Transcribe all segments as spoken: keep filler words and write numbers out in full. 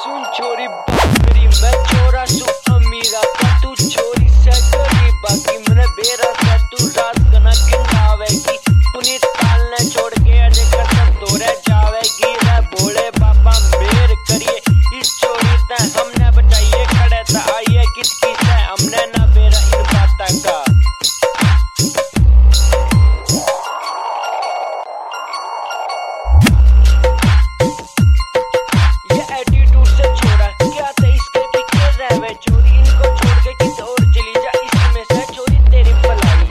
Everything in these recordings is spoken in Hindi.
सुन छोरी मेरी मैं छोरा सु अमीरा का तू छोरी से छोरी बाकी मने बेरा का तू रात कना किंदावेगी पुनीत पाल ने छोड़ के अजय कसम तोरे जावेगी रे भोले बाबा मेर करिए इस छोरी ते हमने बचाइए खड़े ता आइए किसकी से हमने ना बेरा इन बाता का चोरी इनको छोड़ के किसी और चली जा इसमें से चोरी तेरी भलाई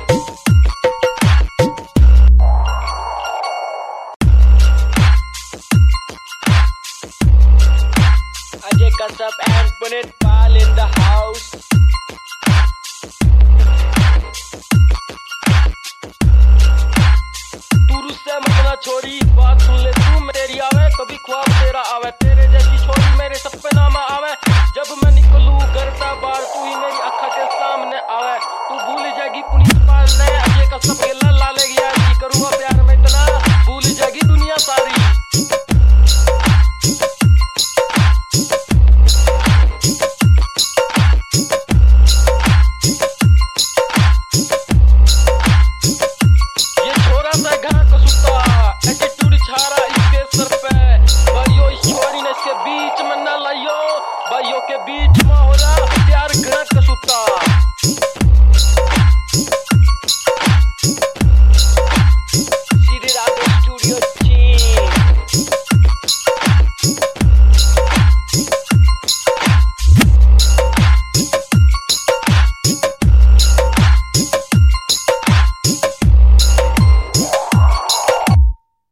Ajay Kasab and Puneet Pal in the house तू रुस्से मत छोरी बात सुन ले तू मेरी आवे कभी ख्वाब तेरा आवे तेरे जैसी छोरी मेरे सपना में आवे जब मैं निकलूं करता बार तू ही मेरी अखा के सामने आवे तू भूल जाएगी पुनीत पाल ने अजय कसब के लल्ला लेगी यारी करूंगा प्यार में इतना भूल जाएगी दुनिया सारी ये छोरा सा घना को सुता एटीट्यूड छारा इसके सर पे भाइयों इस छोरी ने इसके बीच में न लाइयो भाइयों के बीच में हो रहा प्यार घना का सुता।